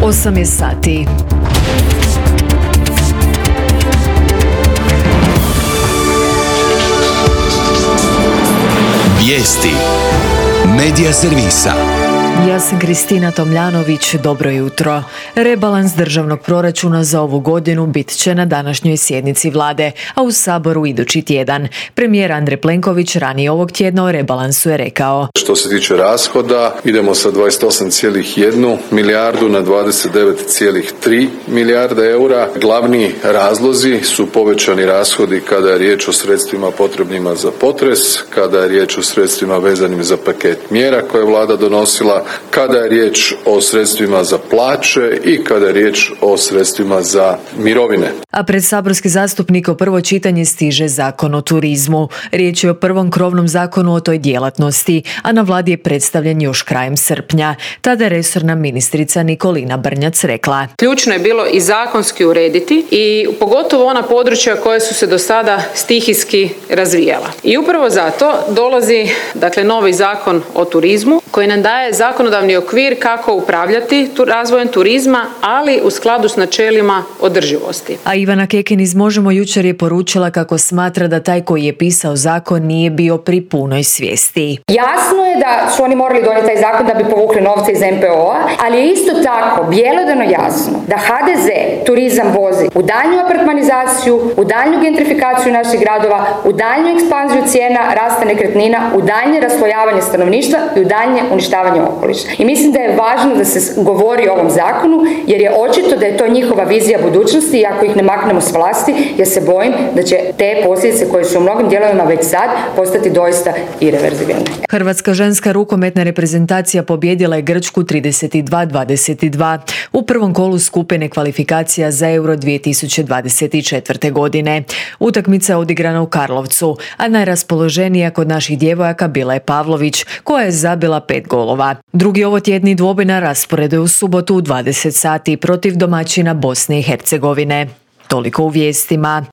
8 je sati. Vijesti Medija servisa. Ja sam Kristina Tomljanović, dobro jutro. Rebalans državnog proračuna za ovu godinu bit će na današnjoj sjednici vlade, a u Saboru idući tjedan. Premijer Andrej Plenković ranije ovog tjedna o rebalansu je rekao: Što se tiče rashoda, idemo sa 28,1 milijardu na 29,3 milijarde eura. Glavni razlozi su povećani rashodi kada je riječ o sredstvima potrebnima za potres, kada je riječ o sredstvima vezanim za paket mjera koje je vlada donosila, kada je riječ o sredstvima za plaće i kada je riječ o sredstvima za mirovine. A pred saborski zastupnik o prvo čitanje stiže Zakon o turizmu. Riječ je o prvom krovnom zakonu o toj djelatnosti, a na vladi je predstavljen još krajem srpnja. Tada je resorna ministrica Nikolina Brnjac rekla: Ključno je bilo i zakonski urediti i pogotovo ona područja koja su se do sada stihijski razvijala. I upravo zato dolazi novi Zakon o turizmu koji nam daje zakonodavni okvir kako upravljati razvojem turizma, ali u skladu s načelima održivosti. A Ivana Kekin iz Možemo jučer je poručila kako smatra da taj koji je pisao zakon nije bio pri punoj svijesti. Jasno je da su oni morali donijeti taj zakon da bi povukli novce iz MPO-a, ali je isto tako bjelodano jasno da HDZ turizam vozi u daljnju apartmanizaciju, u daljnju gentrifikaciju naših gradova, u daljnju ekspanziju cijena rasta nekretnina, u daljnje raslojavanje stanovništva i u daljnje uništavanje okoliša. I mislim da je važno da se govori o ovom zakonu, jer je očito da je to njihova vizija budućnosti i ako ih ne maknemo s vlasti, ja se bojim da će te posljedice koje su u mnogim dijelovima već sad postati doista ireverzibilne. Hrvatska ženska rukometna reprezentacija pobijedila je Grčku 32-22 u prvom kolu skupine kvalifikacija za Euro 2024. godine. Utakmica je odigrana u Karlovcu, a najraspoloženija kod naših djevojaka bila je Pavlović, koja je zabila 5 golova. Drugi ovotjedni dvoboj na rasporedu je u subotu u 20 sati protiv domaćina Bosne i Hercegovine. Toliko u vijestima.